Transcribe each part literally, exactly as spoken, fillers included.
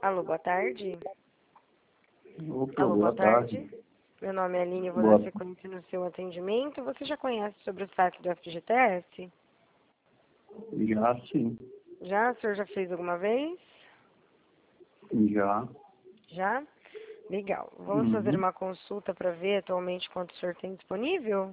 Alô, boa tarde. Opa, Alô, boa boa tarde. tarde. Meu nome é Aline, eu vou Boa- dar sequência no seu atendimento. Você já conhece sobre o site do F G T S? Já sim, Já? O senhor já fez alguma vez? já. Já? Legal. Vamos Uhum. fazer uma consulta para ver atualmente quanto o senhor tem disponível?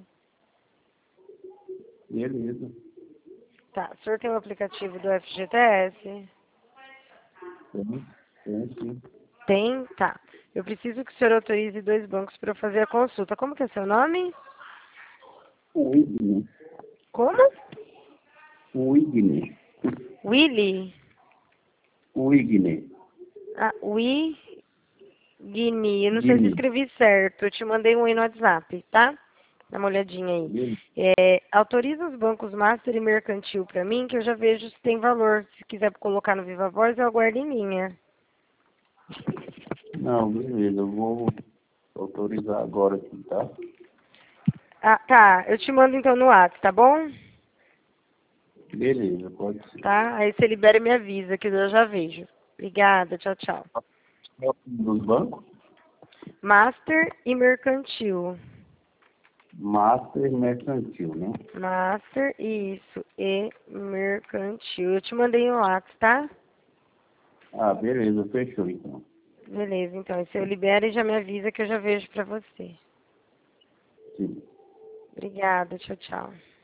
Beleza. Tá. O senhor tem o aplicativo do F G T S? Tem, tem sim. Tem? Tá. Eu preciso que o senhor autorize dois bancos para eu fazer a consulta. Como que é seu nome? Wigner. Como? Wigner. Willy? Wigner. Ah, Wi... Guini, eu não sei se Guiné. escrevi certo. Eu te mandei um aí no WhatsApp, tá? Dá uma olhadinha aí. Beleza. É, autoriza os bancos Master e Mercantil pra mim, que eu já vejo se tem valor. Se quiser colocar no Viva Voz, eu aguardo em linha. Não, beleza. Eu vou autorizar agora aqui, tá? Ah, tá. Eu te mando então no WhatsApp, tá bom? Beleza, pode ser. Tá? Aí você libera e me avisa, que eu já vejo. Obrigada, tchau, tchau. Dos bancos? Master e Mercantil. Master Mercantil, né? Master, isso, e Mercantil. Eu te mandei no WhatsApp, tá? Ah, beleza, fechou então. Beleza, então. Se eu libero e já me avisa que eu já vejo pra você. Sim. Obrigada, tchau, tchau.